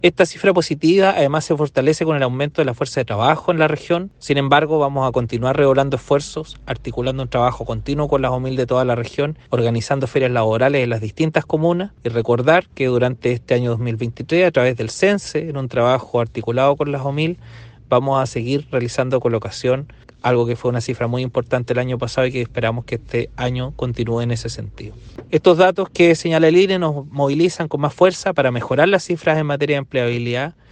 Esta cifra positiva además se fortalece con el aumento de la fuerza de trabajo en la región. Sin embargo, vamos a continuar redoblando esfuerzos, articulando un trabajo continuo con las OMIL de toda la región, organizando ferias laborales en las distintas comunas y recordar que durante este año 2023, a través del CENSE, en un trabajo articulado con las OMIL, vamos a seguir realizando colocación, algo que fue una cifra muy importante el año pasado y que esperamos que este año continúe en ese sentido. Estos datos que señala el INE nos movilizan con más fuerza para mejorar las cifras en materia de empleabilidad,